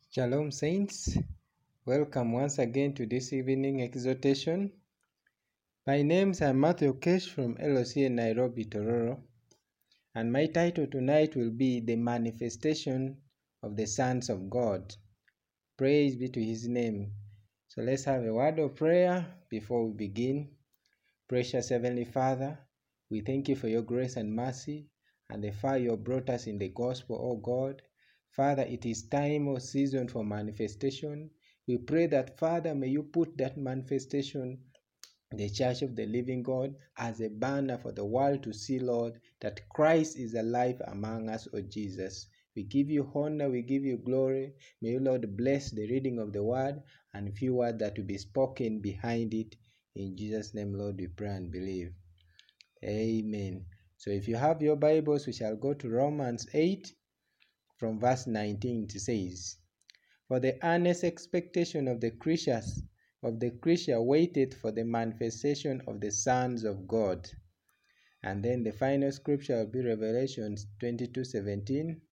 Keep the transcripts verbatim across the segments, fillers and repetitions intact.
Shalom Saints, welcome once again to this evening exhortation. My name is Matthew Kesh from L O C A Nairobi, Tororo, and my title tonight will be The Manifestation of the Sons of God. Praise be to His name. So let's have a word of prayer before we begin. Precious Heavenly Father, we thank you for your grace and mercy and the far you have brought us in the gospel, O God. Father, it is time or season for manifestation. We pray that, Father, may you put that manifestation, the Church of the Living God, as a banner for the world to see, Lord, that Christ is alive among us, O Jesus. We give you honor, we give you glory. May you, Lord, bless the reading of the word and few words that will be spoken behind it. In Jesus' name, Lord, we pray and believe. Amen. So if you have your Bibles, we shall go to Romans eight. From verse nineteen, it says, For the earnest expectation of the creatures of the creature waited for the manifestation of the sons of God. And then the final scripture will be Revelation twenty-two seventeen.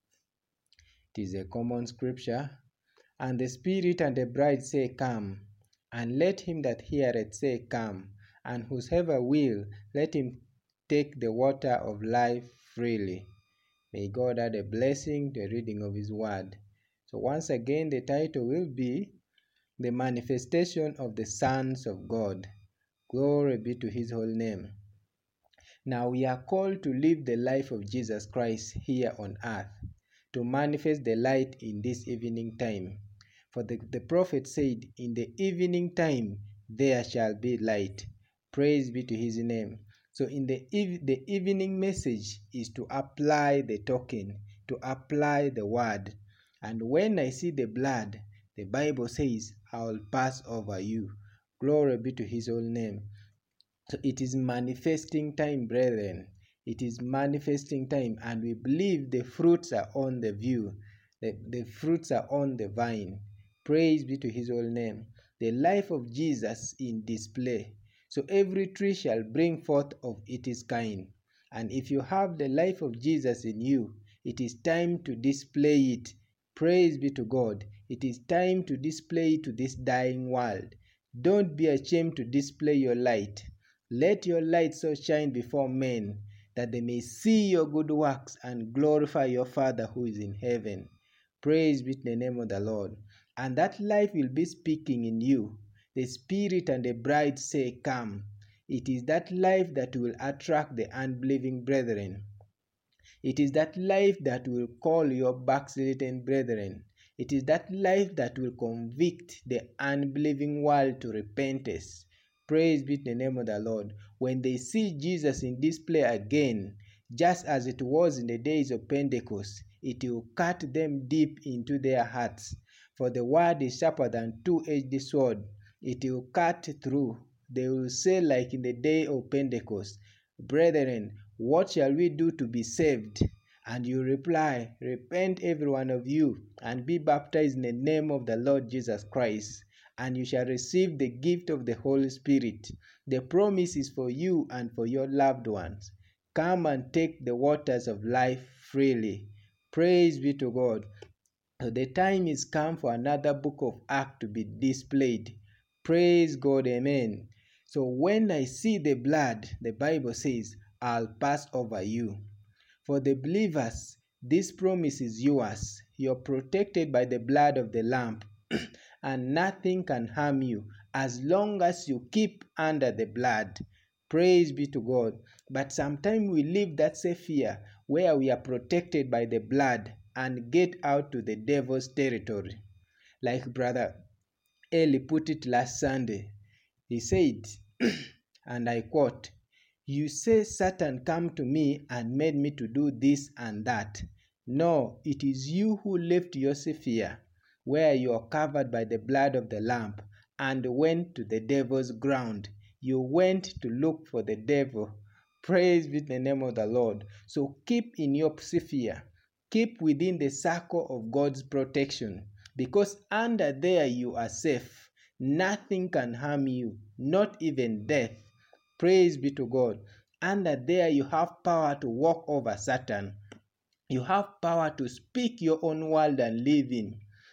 It is a common scripture. And the Spirit and the bride say, Come. And let him that heareth say, Come. And whosoever will, let him take the water of life freely. May God add a blessing to the reading of His word. So once again, the title will be The Manifestation of the Sons of God. Glory be to His holy name. Now we are called to live the life of Jesus Christ here on earth, to manifest the light in this evening time. For the, the prophet said, In the evening time there shall be light. Praise be to His name. So in the, eve- the evening message is to apply the token, to apply the word. And when I see the blood, the Bible says, I will pass over you. Glory be to His holy name. So it is manifesting time, brethren. It is manifesting time, and we believe the fruits are on the view. The, the fruits are on the vine. Praise be to His holy name. The life of Jesus in display. So every tree shall bring forth of its kind. And if you have the life of Jesus in you, it is time to display it. Praise be to God. It is time to display it to this dying world. Don't be ashamed to display your light. Let your light so shine before men that they may see your good works and glorify your Father who is in heaven. Praise be to the name of the Lord. And that life will be speaking in you. The Spirit and the bride say, Come. It is that life that will attract the unbelieving brethren. It is that life that will call your backslidden brethren. It is that life that will convict the unbelieving world to repentance. Praise be to the name of the Lord. When they see Jesus in display again, just as it was in the days of Pentecost, it will cut them deep into their hearts. For the word is sharper than two-edged sword. It will cut through. They will say like in the day of Pentecost, Brethren, what shall we do to be saved? And you reply, Repent every one of you, and be baptized in the name of the Lord Jesus Christ, and you shall receive the gift of the Holy Spirit. The promise is for you and for your loved ones. Come and take the waters of life freely. Praise be to God. So the time is come for another book of Acts to be displayed. Praise God, amen. So when I see the blood, the Bible says, I'll pass over you. For the believers, this promise is yours. You're protected by the blood of the Lamb, and nothing can harm you as long as you keep under the blood. Praise be to God. But sometimes we live that sphere where we are protected by the blood and get out to the devil's territory. Like Brother Eli put it last Sunday. He said, and I quote, You say Satan came to me and made me to do this and that. No, it is you who left your sphere, where you are covered by the blood of the Lamb, and went to the devil's ground. You went to look for the devil. Praise be the name of the Lord. So keep in your sphere. Keep within the circle of God's protection, because under there you are safe. Nothing can harm you, not even death. Praise be to God. Under there you have power to walk over Satan. You have power to speak your own world and live in.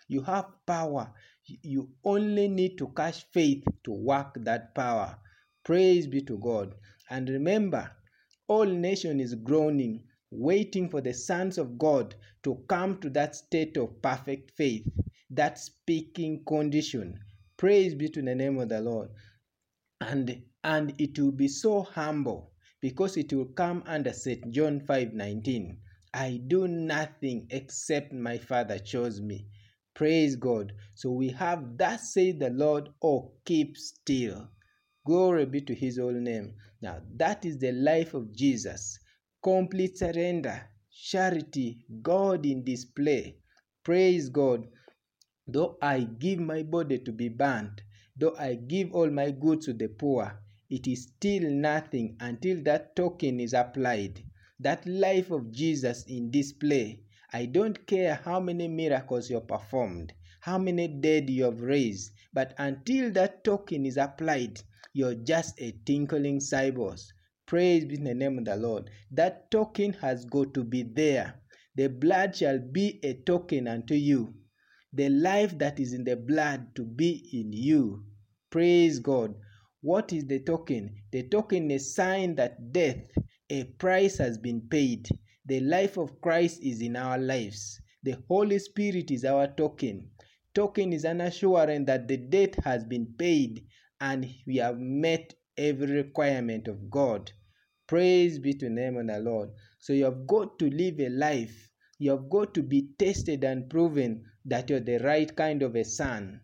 You have power. You only need to catch faith to work that power. Praise be to God. And remember, all nation is groaning, waiting for the sons of God to come to that state of perfect faith, that speaking condition. Praise be to the name of the Lord. And, and it will be so humble, because it will come under Saint John five nineteen. I do nothing except my Father chose me. Praise God. So we have that said the Lord, oh, keep still. Glory be to his holy name. Now that is the life of Jesus. Complete surrender, charity, God in display. Praise God. Though I give my body to be burnt, though I give all my goods to the poor, it is still nothing until that token is applied. That life of Jesus in display. I don't care how many miracles you have performed, how many dead you have raised, but until that token is applied, you're just a tinkling cyborg. Praise be in the name of the Lord. That token has got to be there. The blood shall be a token unto you. The life that is in the blood to be in you. Praise God. What is the token? The token is a sign that death, a price has been paid. The life of Christ is in our lives. The Holy Spirit is our token. Token is an assurance that the debt has been paid and we have met every requirement of God. Praise be to the name of the Lord. So you have got to live a life. You have got to be tested and proven that you're the right kind of a son.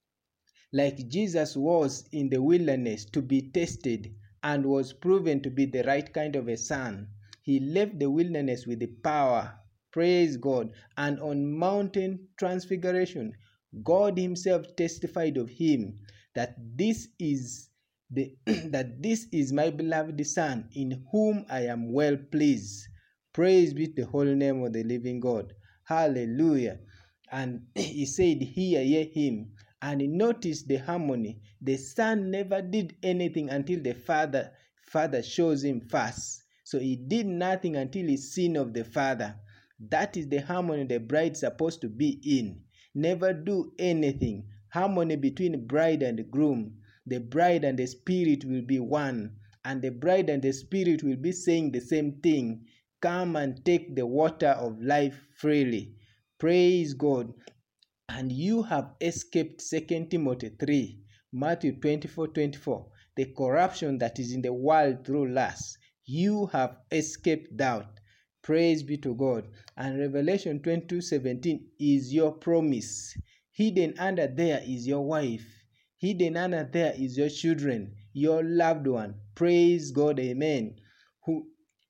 Like Jesus was in the wilderness to be tested and was proven to be the right kind of a son. He left the wilderness with the power. Praise God. And on mountain transfiguration, God himself testified of him that this is the that this is my beloved son in whom I am well pleased. Praise be to the holy name of the living God. Hallelujah. And he said, hear ye him. And notice the harmony. The son never did anything until the father, father shows him first. So he did nothing until he seen of the father. That is the harmony the bride is supposed to be in. Never do anything. Harmony between bride and groom. The bride and the spirit will be one. And the bride and the spirit will be saying the same thing. Come and take the water of life freely. Praise God. And you have escaped Second Timothy three, Matthew twenty-four twenty-four. The corruption that is in the world through lust. You have escaped doubt. Praise be to God. And Revelation twenty-two seventeen is your promise. Hidden under there is your wife. Hidden under there is your children, your loved one. Praise God. Amen. Who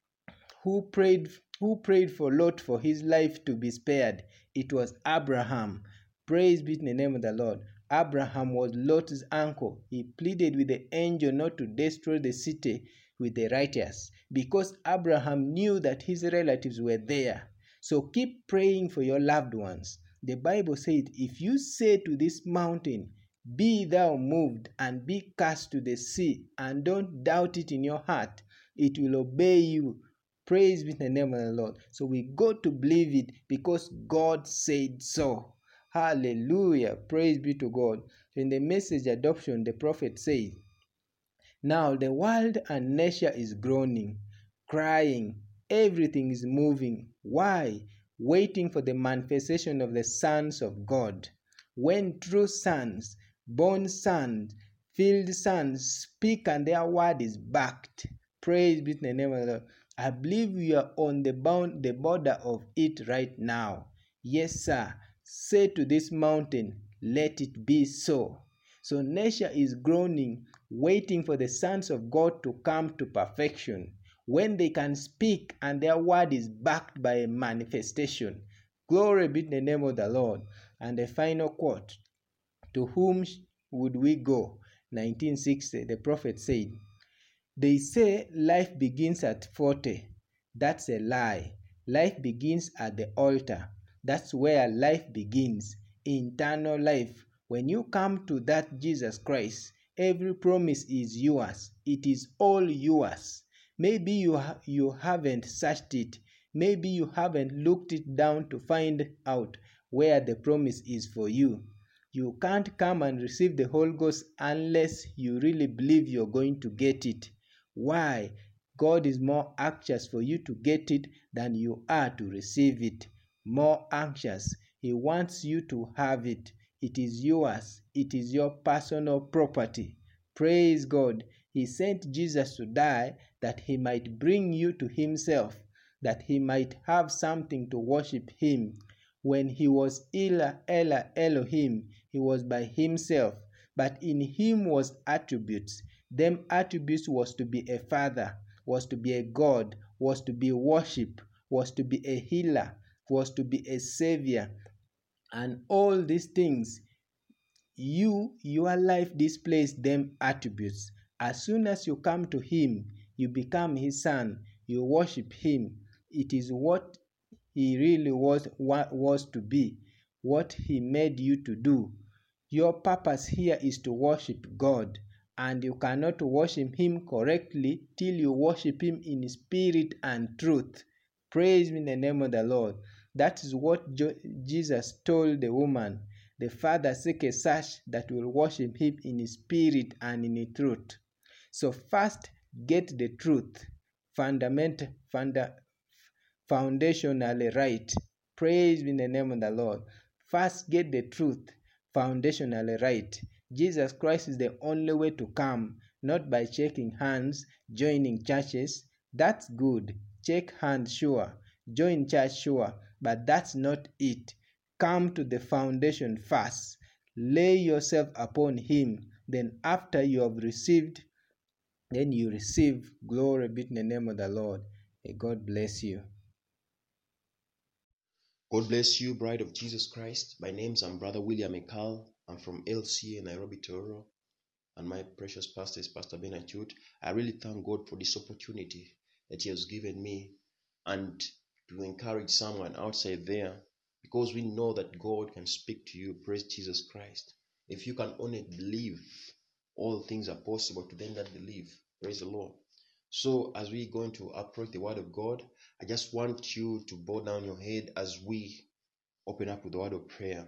who prayed who prayed for Lot for his life to be spared? It was Abraham. Praise be to the name of the Lord. Abraham was Lot's uncle. He pleaded with the angel not to destroy the city with the righteous, because Abraham knew that his relatives were there. So keep praying for your loved ones. The Bible said, if you say to this mountain, be thou moved and be cast to the sea, and don't doubt it in your heart, it will obey you. Praise be the name of the Lord. So we got to believe it because God said so. Hallelujah. Praise be to God. In the Message adoption, the prophet said, now the world and nature is groaning, crying, everything is moving. Why? Waiting for the manifestation of the sons of God. When true sons, born sons, filled sons speak and their word is backed. Praise be to the name of the Lord. I believe we are on the bound, the border of it right now. Yes, sir. Say to this mountain, let it be so. So nature is groaning, waiting for the sons of God to come to perfection, when they can speak and their word is backed by a manifestation. Glory be to the name of the Lord. And the final quote, to whom would we go? nineteen sixty, the prophet said, they say life begins at forty. That's a lie. Life begins at the altar. That's where life begins. Eternal life. When you come to that Jesus Christ, every promise is yours. It is all yours. Maybe you, ha- you haven't searched it. Maybe you haven't looked it down to find out. where the promise is for you. You can't come and receive the Holy Ghost unless you really believe you're going to get it. Why? God is more anxious for you to get it than you are to receive it. More anxious. He wants you to have it. It is yours. It is your personal property. Praise God. He sent Jesus to die that he might bring you to himself, that he might have something to worship him. When he was Ela, Ela, Elohim, he was by himself, but in him was attributes. Them attributes was to be a father, was to be a God, was to be worship, was to be a healer, was to be a savior. And all these things, you, your life displays them attributes. As soon as you come to him, you become his son, you worship him. It is what he really was, was to be, what he made you to do. Your purpose here is to worship God, and you cannot worship him correctly till you worship him in spirit and truth. Praise in the name of the Lord. That is what Jo- Jesus told the woman. The Father seek a church that will worship him in spirit and in truth. So first, get the truth, fundamental, funda, foundationally right. Praise in the name of the Lord. First, get the truth, foundationally right. Jesus Christ is the only way to come, not by shaking hands, joining churches. That's good. Shake hands, sure. Join church, sure. But that's not it. Come to the foundation first. Lay yourself upon him. Then after you have received, then you receive. Glory be to the name of the Lord. May God bless you. God bless you, bride of Jesus Christ. My name's I'm Brother William Ekal. I'm from L C A, Nairobi, Tororo. And my precious pastor is Pastor Ben Achut. I really thank God for this opportunity that he has given me and to encourage someone outside there, because we know that God can speak to you. Praise Jesus Christ. If you can only believe, all things are possible to them that believe. Praise the Lord. So as we going to approach the word of God, I just want you to bow down your head as we open up with the word of prayer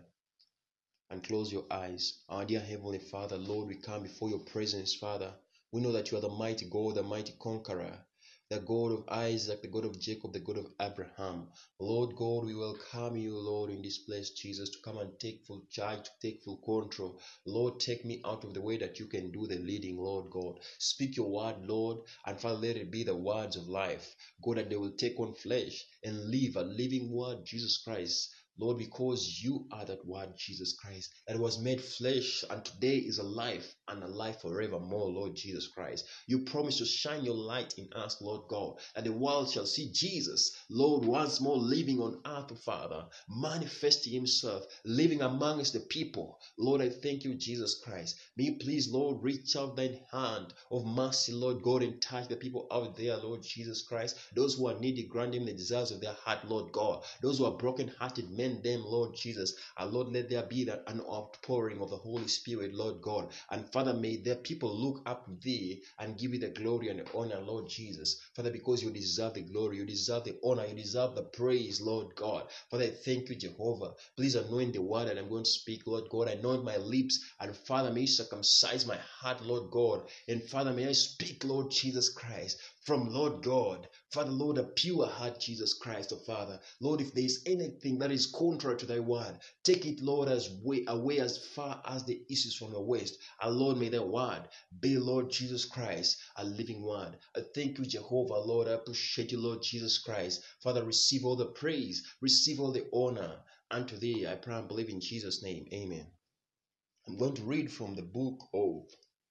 and close your eyes. Our dear Heavenly Father, Lord, we come before your presence, Father. We know that you are the mighty God, the mighty conqueror, the God of Isaac, the God of Jacob, the God of Abraham. Lord God, we welcome you, Lord, in this place, Jesus, to come and take full charge, to take full control. Lord, take me out of the way that you can do the leading, Lord God. Speak your word, Lord, and Father, let it be the words of life. God, that they will take on flesh and live a living word, Jesus Christ. Lord, because you are that word, Jesus Christ, that was made flesh and today is alive and alive forevermore, Lord Jesus Christ. You promise to shine your light in us, Lord God, that the world shall see Jesus, Lord, once more living on earth, Father, manifesting himself, living amongst the people. Lord, I thank you, Jesus Christ. May you please, Lord, reach out thine hand of mercy, Lord God, and touch the people out there, Lord Jesus Christ. Those who are needy, grant them the desires of their heart, Lord God. Those who are broken-hearted, mend them, Lord Jesus. And Lord, let there be that an outpouring of the Holy Spirit, Lord God. And Father, may their people look up to thee and give you the glory and the honor, Lord Jesus. Father, because you deserve the glory, you deserve the honor, you deserve the praise, Lord God. Father, I thank you, Jehovah. Please anoint the word that I'm going to speak, Lord God. Anoint my lips. And Father, may you circumcise my heart, Lord God. And Father, may I speak, Lord Jesus Christ, from Lord God. Father, Lord, a pure heart, Jesus Christ, oh Father. Lord, if there is anything that is contrary to thy word, take it, Lord, as way away as far as the east is from the west. And Lord, may that word be, Lord Jesus Christ, a living word. I thank you, Jehovah, Lord. I appreciate you, Lord Jesus Christ. Father, receive all the praise, receive all the honor. Unto thee, I pray and believe in Jesus' name. Amen. I'm going to read from the book of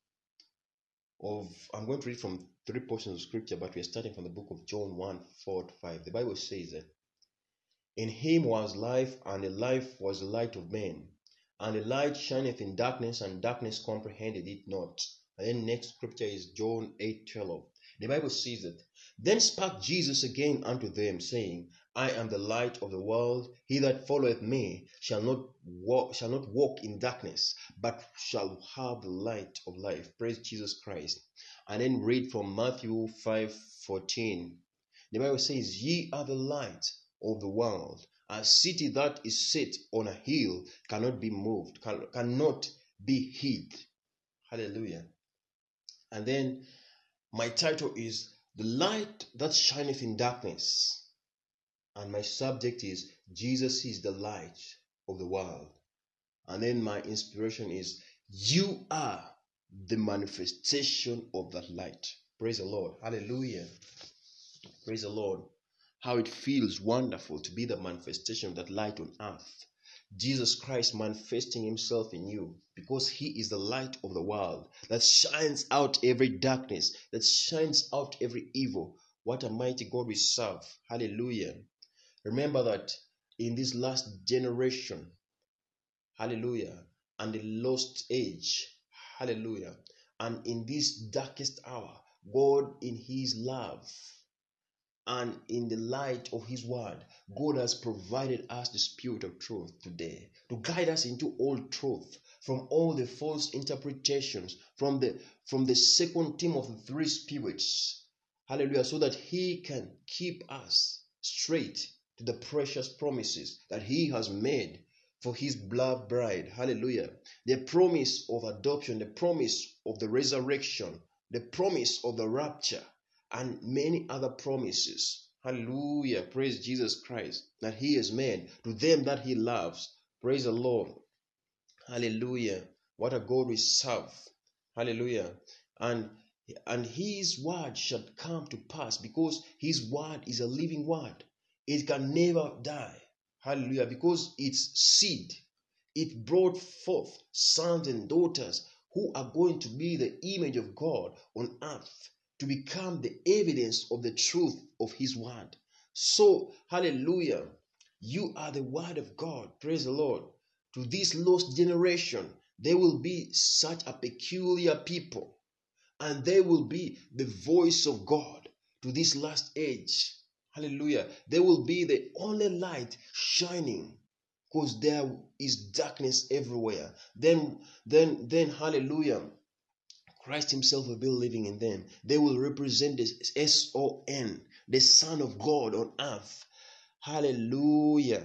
of I'm going to read from three portions of scripture, but we're starting from the book of John one, four to five. The Bible says that in him was life, and the life was the light of men. And the light shineth in darkness, and darkness comprehended it not. And then next scripture is John eight, twelve. The Bible says that then spake Jesus again unto them, saying, I am the light of the world. He that followeth me shall not walk, shall not walk in darkness, but shall have the light of life. Praise Jesus Christ. And then read from Matthew five fourteen. The Bible says, Ye are the light of the world. A city that is set on a hill cannot be moved, can, cannot be hid. Hallelujah. And then my title is The Light That Shineth in Darkness. And my subject is Jesus is the light of the world. And then my inspiration is you are the manifestation of that light. Praise the Lord. Hallelujah. Praise the Lord. How it feels wonderful to be the manifestation of that light on earth. Jesus Christ manifesting himself in you because he is the light of the world that shines out every darkness, that shines out every evil. What a mighty God we serve. Hallelujah. Remember that in this last generation, hallelujah, and the lost age, hallelujah, and in this darkest hour, God in his love and in the light of his word, God has provided us the spirit of truth today to guide us into all truth from all the false interpretations, from the from the second team of the three spirits. Hallelujah. So that he can keep us straight to the precious promises that he has made for his beloved bride. Hallelujah. The promise of adoption, the promise of the resurrection, the promise of the rapture, and many other promises. Hallelujah. Praise Jesus Christ that he has made to them that he loves. Praise the Lord. Hallelujah. What a God we serve. Hallelujah. And and his word shall come to pass because his word is a living word. It can never die. Hallelujah. Because its seed, it brought forth sons and daughters who are going to be the image of God on earth, to become the evidence of the truth of his word. So, hallelujah, you are the word of God. Praise the Lord. To this lost generation, there will be such a peculiar people, and they will be the voice of God to this last age. Hallelujah. They will be the only light shining, because there is darkness everywhere. Then, then, then, hallelujah, Christ himself will be living in them. They will represent the S O N, the Son of God on earth. Hallelujah.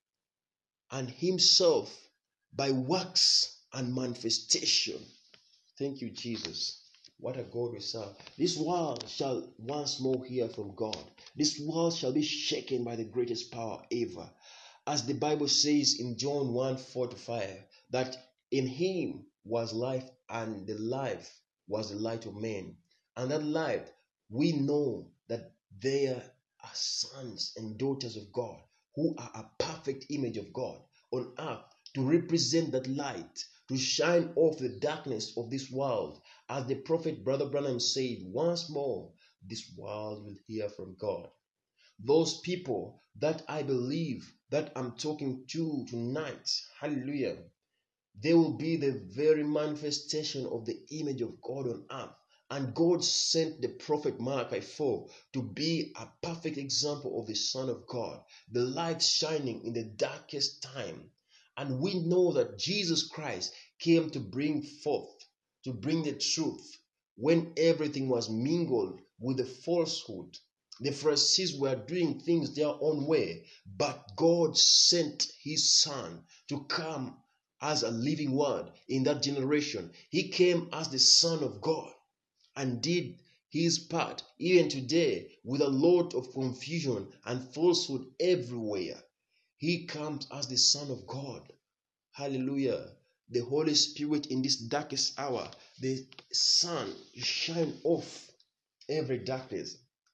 And himself by works and manifestation. Thank you, Jesus. What a God we serve. This world shall once more hear from God. This world shall be shaken by the greatest power ever. As the Bible says in John one, four to five, that in him was life, and the life was the light of men. And that light, we know that there are sons and daughters of God who are a perfect image of God on earth to represent that light, to shine off the darkness of this world. As the prophet Brother Branham said, once more, this world will hear from God. Those people that I believe that I'm talking to tonight, hallelujah, they will be the very manifestation of the image of God on earth. And God sent the prophet Malachi four to be a perfect example of the Son of God, the light shining in the darkest time. And we know that Jesus Christ came to bring forth, to bring the truth when everything was mingled with the falsehood. The Pharisees were doing things their own way, but God sent his Son to come as a living word in that generation. He came as the Son of God and did his part. Even today, with a lot of confusion and falsehood everywhere, he comes as the Son of God. Hallelujah. The Holy Spirit in this darkest hour, the sun shine off every darkness.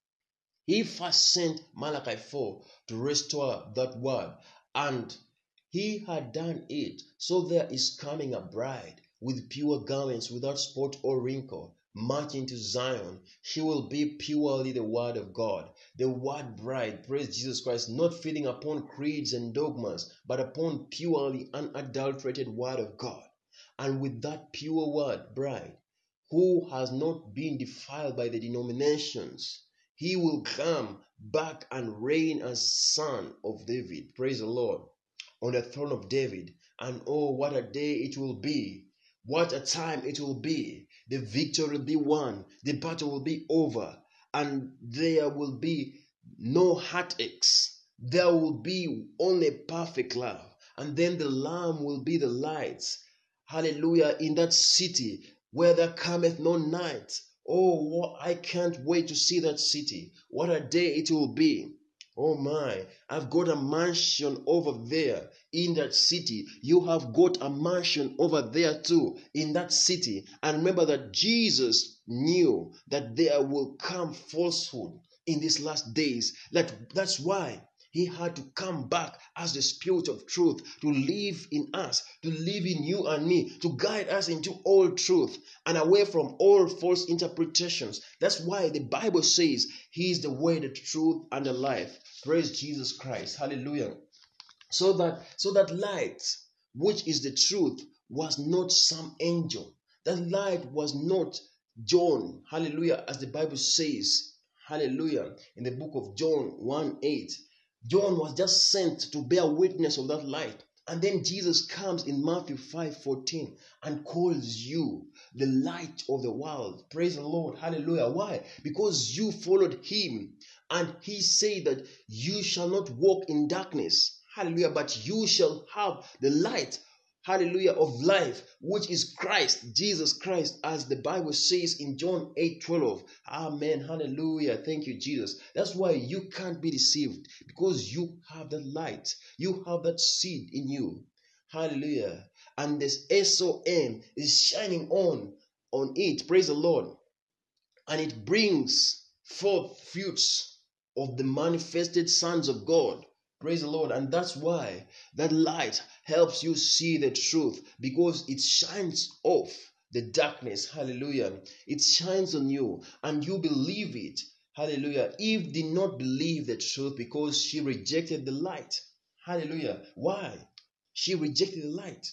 He first sent Malachi four to restore that word, and he had done it. So there is coming a bride with pure garments, without spot or wrinkle, marching to Zion. She will be purely the word of God, the word bride, praise Jesus Christ, not feeding upon creeds and dogmas, but upon purely unadulterated word of God. And with that pure word bride, who has not been defiled by the denominations, he will come back and reign as son of David. Praise the Lord. On the throne of David. And oh, what a day it will be. What a time it will be. The victory will be won. The battle will be over. And there will be no heartaches. there will be only perfect love. And then the Lamb will be the lights. Hallelujah. In that city where there cometh no night. Oh, what, I can't wait to see that city. What a day it will be. Oh my, I've got a mansion over there in that city. You have got a mansion over there too in that city. And remember that Jesus knew that there will come falsehood in these last days. That, that's why he had to come back as the Spirit of truth to live in us, to live in you and me, to guide us into all truth and away from all false interpretations. That's why the Bible says he is the way, the truth, and the life. Praise Jesus Christ. Hallelujah. So that, so that light, which is the truth, was not some angel. That light was not John. Hallelujah. As the Bible says, hallelujah, in the book of John one eight. John was just sent to bear witness of that light. And then Jesus comes in Matthew five fourteen and calls you the light of the world. Praise the Lord. Hallelujah. Why? Because you followed him. And he said that you shall not walk in darkness. Hallelujah. But you shall have the light, hallelujah, of life, which is Christ, Jesus Christ, as the Bible says in John eight twelve. Amen. Hallelujah. Thank you, Jesus. That's why you can't be deceived, because you have that light. You have that seed in you. Hallelujah. And this S O N is shining on, on it. Praise the Lord. And it brings forth fruits of the manifested sons of God. Praise the Lord. And that's why that light helps you see the truth, because it shines off the darkness. Hallelujah. It shines on you and you believe it. Hallelujah. Eve did not believe the truth because she rejected the light. Hallelujah. Why? She rejected the light,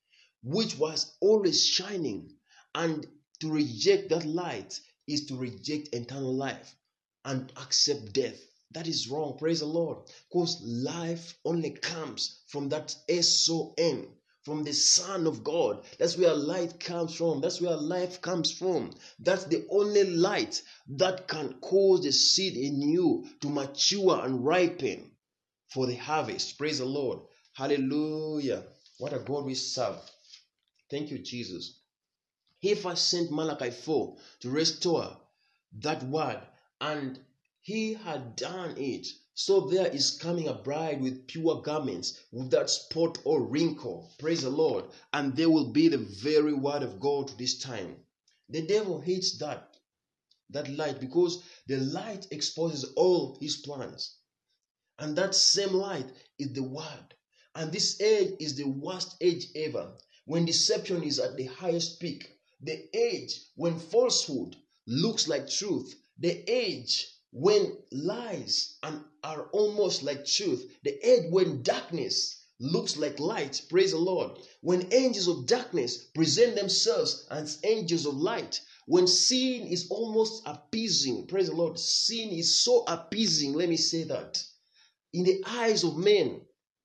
which was always shining. And to reject that light is to reject eternal life and accept death. That is wrong. Praise the Lord. Because life only comes from that S O N, from the Son of God. That's where light comes from. That's where life comes from. That's the only light that can cause the seed in you to mature and ripen for the harvest. Praise the Lord. Hallelujah. What a God we serve. Thank you, Jesus. He first sent Malachi four to restore that word, and he had done it. So there is coming a bride with pure garments, without spot or wrinkle. Praise the Lord. And they will be the very word of God this time. The devil hates that, that light, because the light exposes all his plans. And that same light is the word. And this age is the worst age ever, when deception is at the highest peak. The age when falsehood looks like truth. The age when lies and are almost like truth. The age when darkness looks like light. Praise the Lord. When angels of darkness present themselves as angels of light. When sin is almost appeasing. Praise the Lord. Sin is so appeasing. Let me say that. In the eyes of men.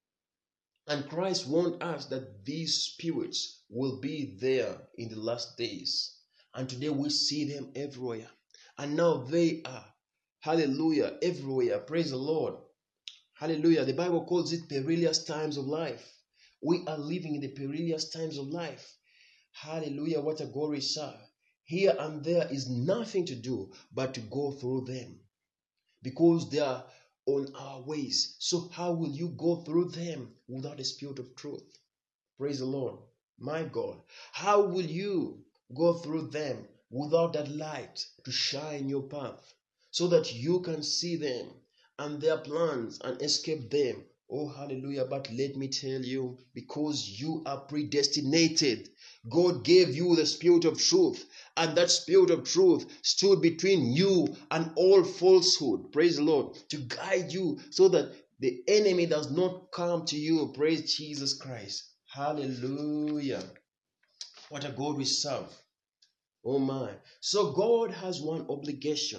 And Christ warned us that these spirits will be there in the last days. And today we see them everywhere. And now they are, hallelujah, everywhere. Praise the Lord. Hallelujah. The Bible calls it perilous times of life. We are living in the perilous times of life. Hallelujah. What a God we serve. Here and there is nothing to do but to go through them, because they are on our ways. So how will you go through them without the Spirit of truth? Praise the Lord. My God. How will you go through them without that light to shine your path, so that you can see them and their plans and escape them? Oh, hallelujah. But let me tell you, because you are predestinated, God gave you the Spirit of truth, and that Spirit of truth stood between you and all falsehood. Praise the Lord. To guide you so that the enemy does not come to you. Praise Jesus Christ. Hallelujah. What a God we serve. Oh my. So God has one obligation.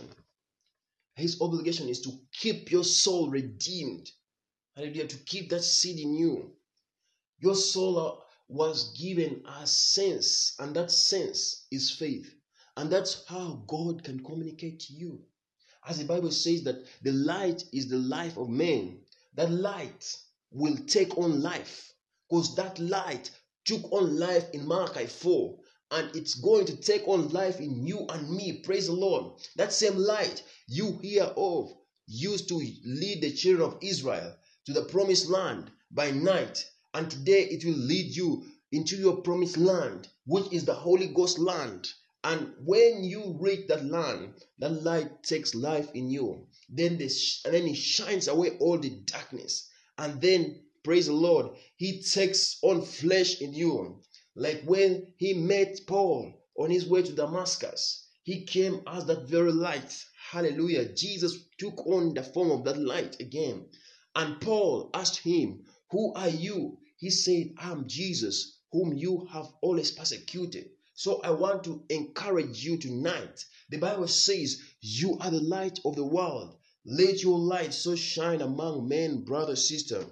His obligation is to keep your soul redeemed. Hallelujah. To keep that seed in you. Your soul was given a sense, and that sense is faith. And that's how God can communicate to you. As the Bible says that the light is the life of men, that light will take on life, because that light took on life in Malachi four, and it's going to take on life in you and me. Praise the Lord. That same light you hear of used to lead the children of Israel to the promised land by night, and today it will lead you into your promised land, which is the Holy Ghost land. And when you reach that land, that light takes life in you. Then, this, and then it shines away all the darkness. And then, praise the Lord, he takes on flesh in you. Like when he met Paul on his way to Damascus, he came as that very light. Hallelujah. Jesus took on the form of that light again. And Paul asked him, "Who are you?" He said, "I'm Jesus, whom you have always persecuted." So I want to encourage you tonight. The Bible says, you are the light of the world. Let your light so shine among men, brother, sister.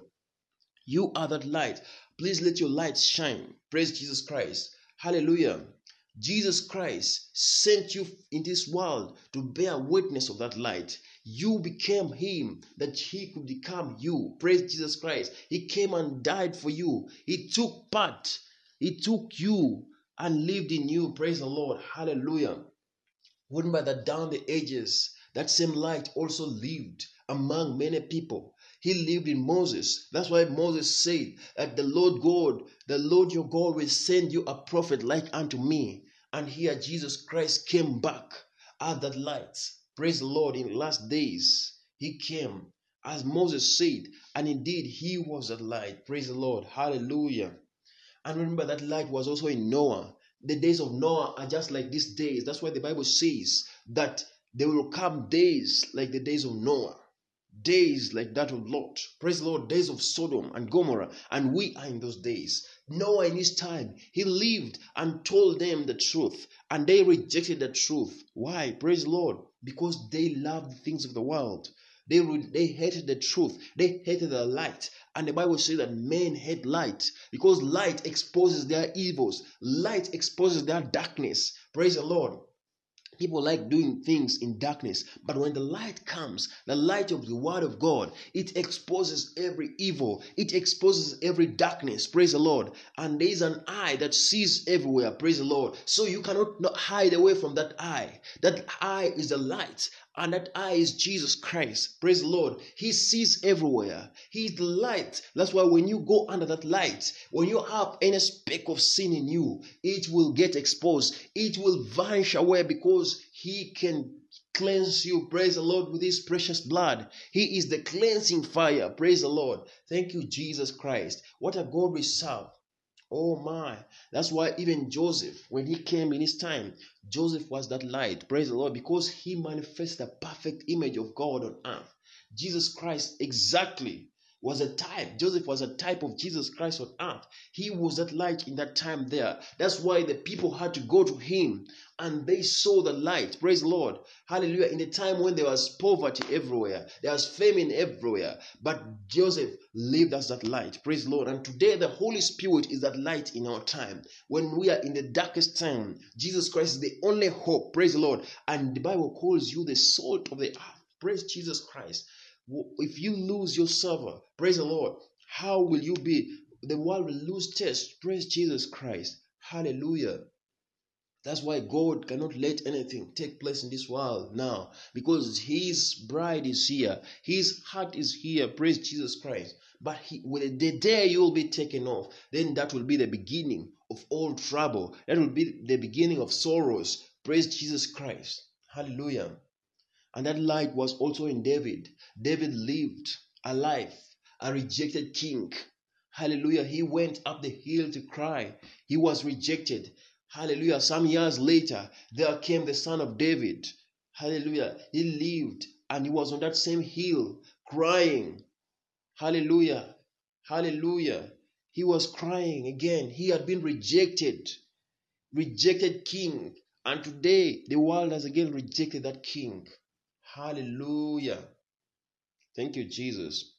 You are that light. Please let your light shine. Praise Jesus Christ. Hallelujah. Jesus Christ sent you in this world to bear witness of that light. You became him that he could become you. Praise Jesus Christ. He came and died for you. He took part. He took you and lived in you. Praise the Lord. Hallelujah. Remember that down the ages, that same light also lived among many people. He lived in Moses. That's why Moses said that the Lord God, the Lord your God will send you a prophet like unto me. And here Jesus Christ came back as that light. Praise the Lord. In the last days, he came as Moses said, and indeed he was that light. Praise the Lord. Hallelujah. And remember that light was also in Noah. The days of Noah are just like these days. That's why the Bible says that there will come days like the days of Noah. Days like that of Lot. Praise the Lord. Days of Sodom and Gomorrah. And we are in those days. Noah in his time, he lived and told them the truth. And they rejected the truth. Why? Praise the Lord. Because they loved the things of the world. They, they hated the truth. They hated the light. And the Bible says that men hate light because light exposes their evils. Light exposes their darkness. Praise the Lord. People like doing things in darkness, but when the light comes, the light of the word of God, it exposes every evil. It exposes every darkness. Praise the Lord. And there is an eye that sees everywhere. Praise the Lord. So you cannot not hide away from that eye. That eye is the light. And that eye is Jesus Christ. Praise the Lord. He sees everywhere. He is the light. That's why when you go under that light, when you have any speck of sin in you, it will get exposed. It will vanish away because he can cleanse you. Praise the Lord with his precious blood. He is the cleansing fire. Praise the Lord. Thank you, Jesus Christ. What a God we serve. Oh my. That's why even Joseph, when he came in his time, Joseph was that light. Praise the Lord. Because he manifests the perfect image of God on earth. Jesus Christ exactly was a type. Joseph was a type of Jesus Christ on earth. He was that light in that time there. That's why the people had to go to him and they saw the light. Praise the Lord. Hallelujah. In the time when there was poverty everywhere, there was famine everywhere, but Joseph lived as that light. Praise the Lord. And today the Holy Spirit is that light in our time. When we are in the darkest time, Jesus Christ is the only hope. Praise the Lord. And the Bible calls you the salt of the earth. Praise Jesus Christ. If you lose your savor, praise the Lord, how will you be? The world will lose taste. Praise Jesus Christ. Hallelujah. That's why God cannot let anything take place in this world now, because his bride is here. His heart is here. Praise Jesus Christ. But he, when the day you will be taken off, then that will be the beginning of all trouble. That will be the beginning of sorrows. Praise Jesus Christ. Hallelujah. And that light was also in David. David lived a life, a rejected king. Hallelujah. He went up the hill to cry. He was rejected. Hallelujah. Some years later, there came the son of David. Hallelujah. He lived and he was on that same hill crying. Hallelujah. Hallelujah. He was crying again. He had been rejected. Rejected king. And today, the world has again rejected that king. Hallelujah. Thank you, Jesus.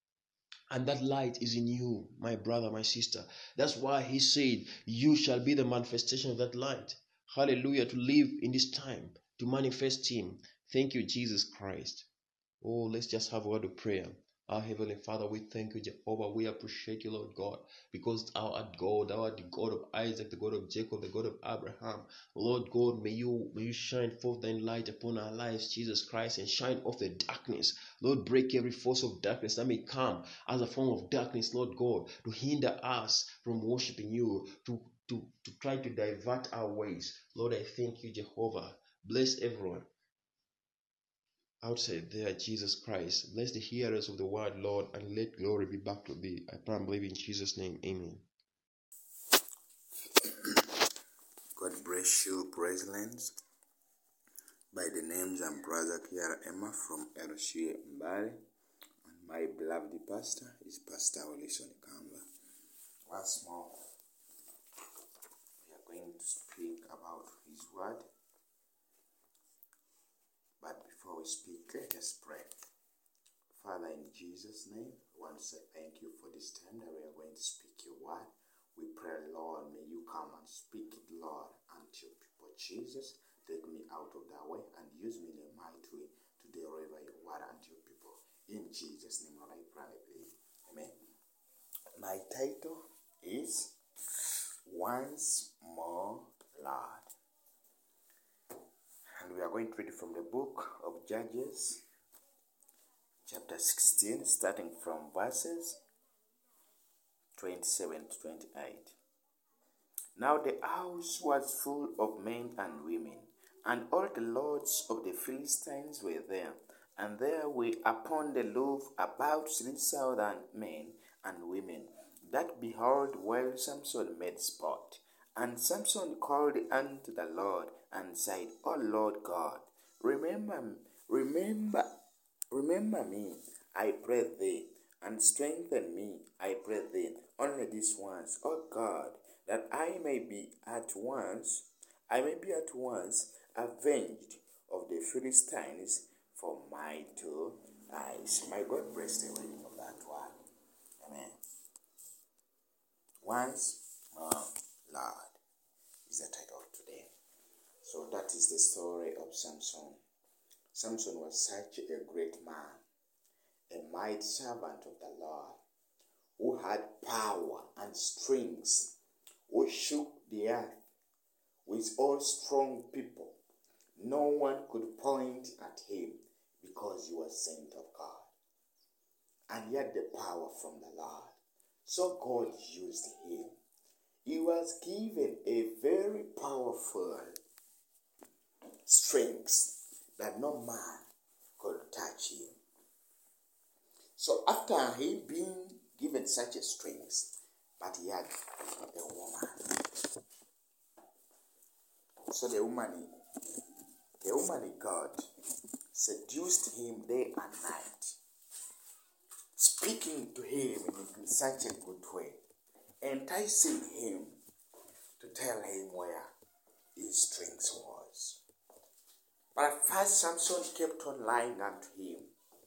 And that light is in you, my brother, my sister. That's why he said, you shall be the manifestation of that light. Hallelujah. To live in this time, to manifest him. Thank you, Jesus Christ. Oh, let's just have a word of prayer. Our Heavenly Father, we thank you, Jehovah. We appreciate you, Lord God, because thou art God, thou art the God of Isaac, the God of Jacob, the God of Abraham. Lord God, may you may you shine forth thine light upon our lives, Jesus Christ, and shine off the darkness. Lord, break every force of darkness that may come as a form of darkness, Lord God, to hinder us from worshiping you, to, to, to try to divert our ways. Lord, I thank you, Jehovah. Bless everyone outside there, Jesus Christ. Bless the hearers of the word, Lord, and let glory be back to thee. I pray and believe in Jesus' name. Amen. God bless you, Presidents. By the names, I'm Brother Kiara Emma from L C A Mbale, and my beloved pastor is Pastor Olison Kamba. Once more, we are going to speak about his word. But before we speak, let us pray. Father, in Jesus' name, I want to say thank you for this time that we are going to speak your word. We pray, Lord, may you come and speak it, Lord, unto your people. Jesus, take me out of that way and use me in a mighty way to deliver your word unto your people. In Jesus' name, I pray, I believe. Amen. My title is Once More, Lord. And we are going to read from the book of Judges, chapter sixteen, starting from verses twenty-seven to twenty-eight. Now the house was full of men and women, and all the lords of the Philistines were there. And there were upon the roof about three thousand men and women that beheld while Samson made sport. And Samson called unto the Lord and said, O Lord God, remember, remember, remember me, I pray thee, and strengthen me, I pray thee, only this once, O God, that I may be at once, I may be at once avenged of the Philistines for my two eyes. My God bless the reading of that word. Amen. Once more, Lord, is the title of today. So that is the story of Samson. Samson was such a great man, a mighty servant of the Lord, who had power and strength, who shook the earth with all strong people. No one could point at him because he was sent of God. And yet the power from the Lord. So God used him. He was given a very powerful strength that no man could touch him. So after he being given such a strength, but he had a woman. So the woman, the woman God seduced him day and night, speaking to him in such a good way, enticing him to tell him where his strength was. But at first Samson kept on lying unto him.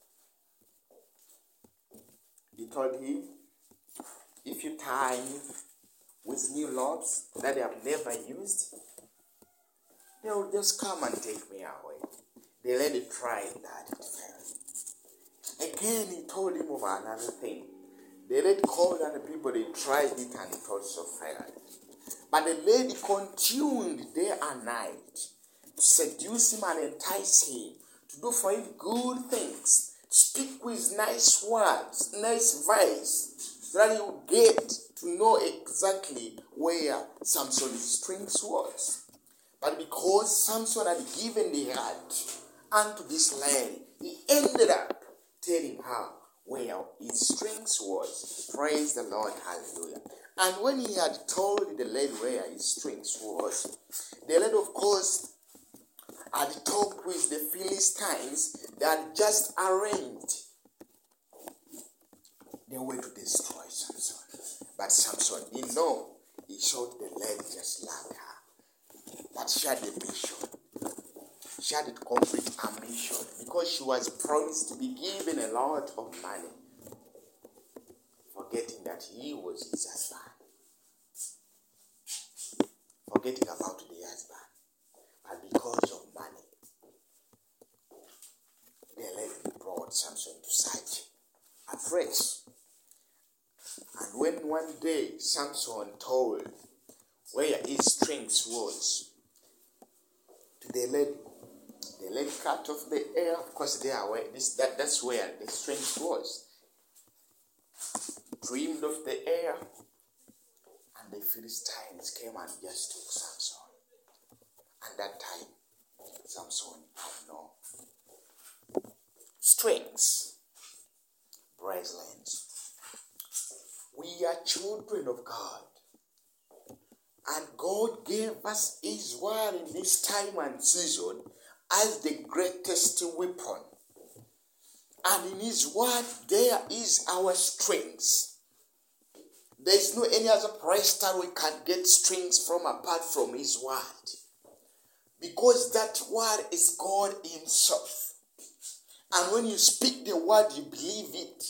He told him, if you tie me with new lobs that they have never used, they will just come and take me away. The lady tried that, it failed. Again, he told him of another thing. The lady called on the people, they tried it and it also failed. But the lady continued day and night to seduce him and entice him, to do for him good things, speak with nice words, nice voice, so that he would get to know exactly where Samson's strength was. But because Samson had given the heart unto this lady, he ended up telling her where his strength was. Praise the Lord, hallelujah. And when he had told the lady where his strength was, the lady, of course, had talked with the Philistines that had just arranged the way to destroy Samson. But Samson didn't know. He thought the lady just loved her. But she had a mission. She had a complete ambition because she was promised to be given a lot of money, forgetting that he was his husband. Forgetting about the husband. But because of money, the lady brought Samson to such afresh. And when one day Samson told where his strength was to the lady, the lady cut off the hair. Of course, they are where this that, that's where the strength was. Trimmed off the hair, and the Philistines came and just took Samson. And that time, Samson had no strength. Brethren, we are children of God. And God gave us his word in this time and season as the greatest weapon. And in his word, there is our strength. There is no any other place that we can get strength from apart from his word. Because that word is God himself. And when you speak the word, you believe it.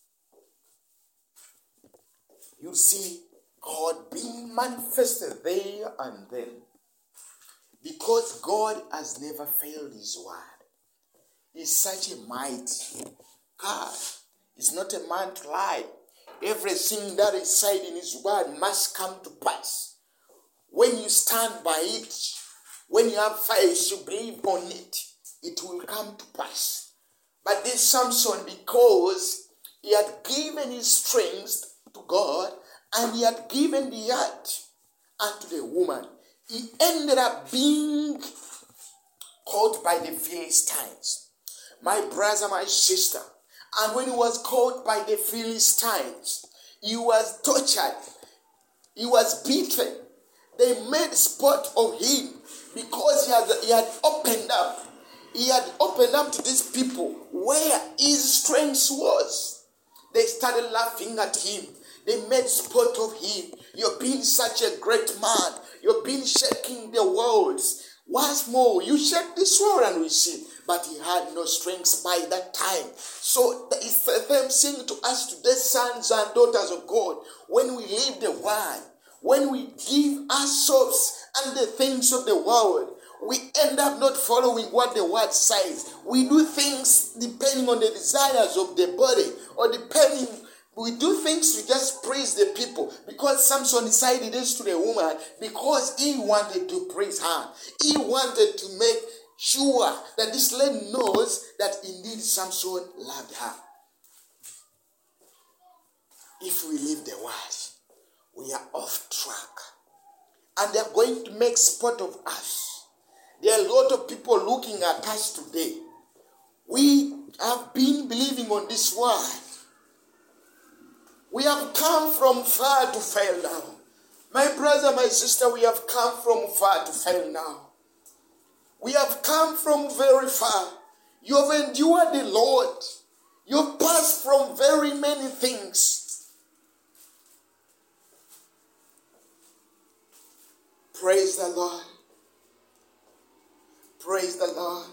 You see God being manifested there and then. Because God has never failed his word. He's such a mighty God. He's not a man to lie. Everything that is said in his word must come to pass. When you stand by it, when you have faith, you believe on it, it will come to pass. But this Samson, because he had given his strength to God, and he had given the earth unto the woman, he ended up being caught by the Philistines. My brother, my sister, and when he was caught by the Philistines, he was tortured, he was beaten. They made sport of him because he had, he had opened up. He had opened up to these people where his strength was. They started laughing at him. They made sport of him. You've been such a great man. You've been shaking the world. Once more, you shake this world and we see. But he had no strength by that time. So it's the same thing to us today, sons and daughters of God. When we leave the word, when we give ourselves and the things of the world, we end up not following what the word says. We do things depending on the desires of the body, or depending, we do things to just praise the people. Because Samson decided this to the woman because he wanted to praise her. He wanted to make sure that this lady knows that indeed Samson loved her. If we leave the word, we are off track. And they are going to make sport of us. There are a lot of people looking at us today. We have been believing on this word. We have come from far to fail now. My brother, my sister, we have come from far to fail now. We have come from very far. You have endured the Lord. You've passed from very many things. Praise the Lord. Praise the Lord.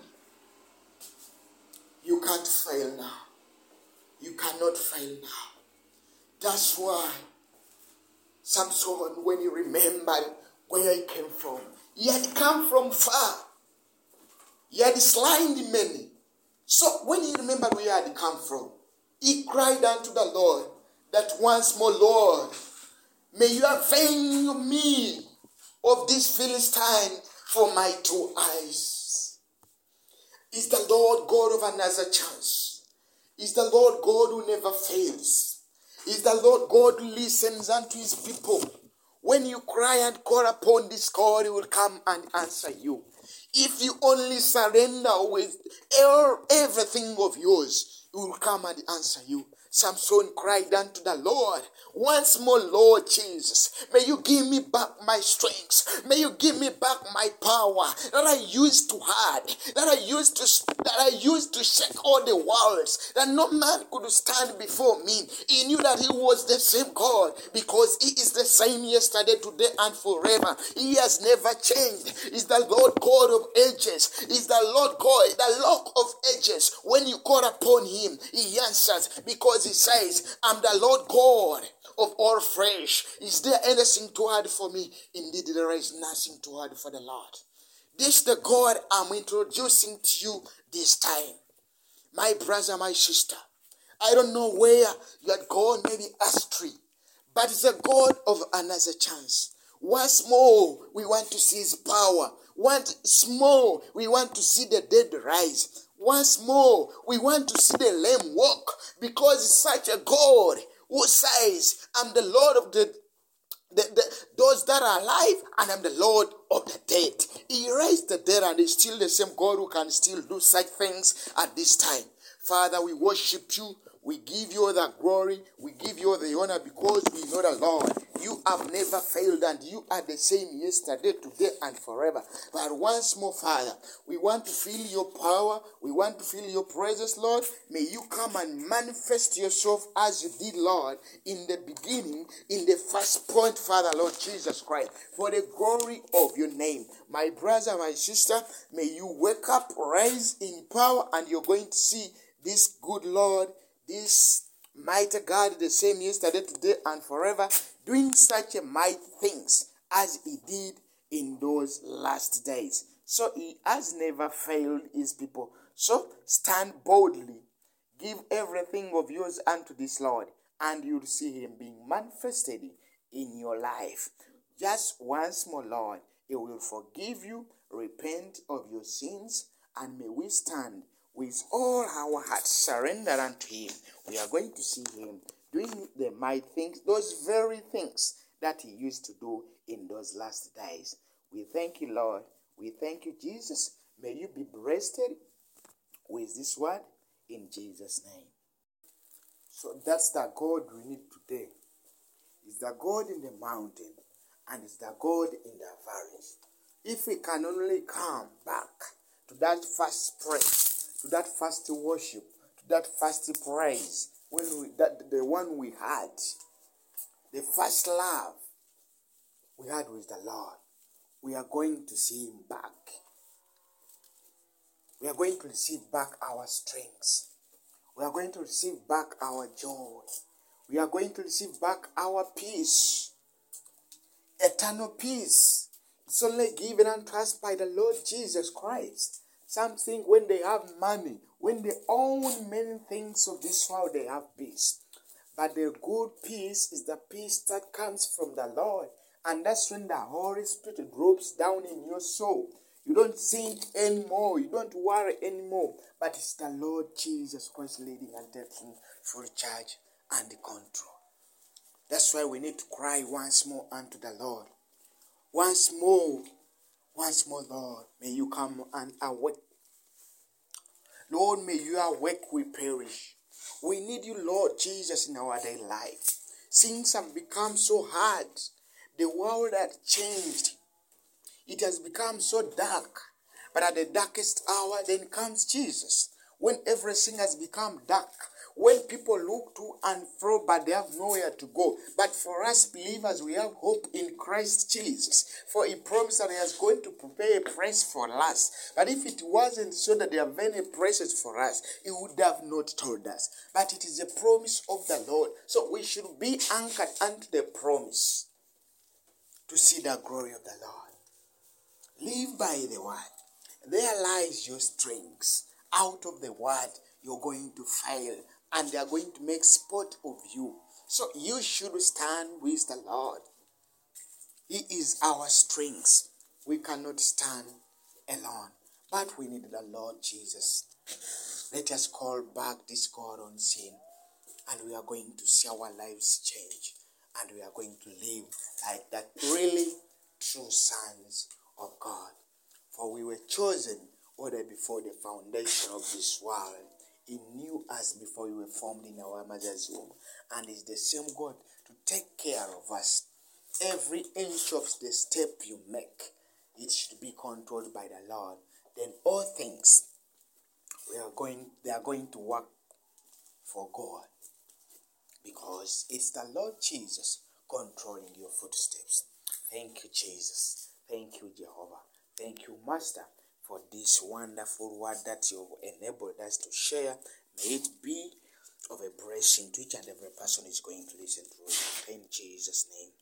You can't fail now. You cannot fail now. That's why Samson, when he remembered where he came from, he had come from far. He had slain many. So when he remembered where he had come from, he cried unto the Lord that once more, Lord, may you avail me of this Philistine for my two eyes. Is the Lord God of another chance? Is the Lord God who never fails? Is the Lord God who listens unto his people? When you cry and call upon this God, he will come and answer you. If you only surrender with everything of yours, he will come and answer you. Samson cried unto the Lord, once more, Lord Jesus, may you give me back my strength. May you give me back my power that I used to hide, that I used to that I used to shake all the walls, that no man could stand before me. He knew that he was the same God because he is the same yesterday, today, and forever. He has never changed. He's the Lord God of ages. He's the Lord God, the Rock of ages. When you call upon him, he answers because he says, I'm the Lord God of all flesh. Is there anything too hard for me? Indeed, there is nothing too hard for the Lord. This is the God I'm introducing to you this time. My brother, my sister, I don't know where you had gone, maybe astray. But it's a God of another chance. Once more, we want to see his power. Once more, we want to see the dead rise. Once more, we want to see the lame walk. Because it's such a God who says, I'm the Lord of the The, the, those that are alive, and I'm the Lord of the dead. He raised the dead, and he's still the same God who can still do such things at this time. Father, we worship you. We give you all the glory. We give you all the honor because we know the Lord. You have never failed, and you are the same yesterday, today, and forever. But once more, Father, we want to feel your power. We want to feel your presence, Lord. May you come and manifest yourself as you did, Lord, in the beginning, in the first point, Father, Lord Jesus Christ, for the glory of your name. My brother, my sister, may you wake up, rise in power, and you're going to see this good Lord, this mighty God, the same yesterday, today, and forever, doing such a mighty things as he did in those last days. So he has never failed his people. So stand boldly, give everything of yours unto this Lord, and you'll see him being manifested in your life. Just once more, Lord, he will forgive you, repent of your sins, and may we stand with all our hearts surrendered unto him. We are going to see him doing the mighty things, those very things that he used to do in those last days. We thank you, Lord. We thank you, Jesus. May you be blessed with this word in Jesus' name. So that's the God we need today. It's the God in the mountain, and it's the God in the valleys. If we can only come back to that first praise, to that first worship, to that first praise, when we, that the one we had, the first love we had with the Lord, we are going to see him back. We are going to receive back our strength. We are going to receive back our joy. We are going to receive back our peace. Eternal peace. It's only given unto us by the Lord Jesus Christ. Some think when they have money, when they own many things of this world, they have peace. But the good peace is the peace that comes from the Lord. And that's when the Holy Spirit drops down in your soul. You don't think anymore. You don't worry anymore. But it's the Lord Jesus Christ leading and taking full charge and control. That's why we need to cry once more unto the Lord. Once more, once more, Lord, may you come and awake. Lord, may you awake, we perish. We need you, Lord Jesus, in our daily life. Things have become so hard. The world has changed. It has become so dark. But at the darkest hour, then comes Jesus. When everything has become dark. When people look to and fro, but they have nowhere to go. But for us believers, we have hope in Christ Jesus. For he promised that he is going to prepare a place for us. But if it wasn't so that there are many places for us, he would have not told us. But it is a promise of the Lord. So we should be anchored unto the promise to see the glory of the Lord. Live by the word. There lies your strength. Out of the word, you're going to fail. And they are going to make sport of you. So you should stand with the Lord. He is our strength. We cannot stand alone. But we need the Lord Jesus. Let us call back this God on sin. And we are going to see our lives change. And we are going to live like that really true sons of God. For we were chosen ordered before the foundation of this world. He knew us before we were formed in our mother's womb. And is the same God to take care of us. Every inch of the step you make, it should be controlled by the Lord. Then all things, we are going, they are going to work for God. Because it's the Lord Jesus controlling your footsteps. Thank you, Jesus. Thank you, Jehovah. Thank you, Master, for this wonderful word that you've enabled us to share. May it be of a blessing to each and every person who is going to listen to it. In Jesus' name.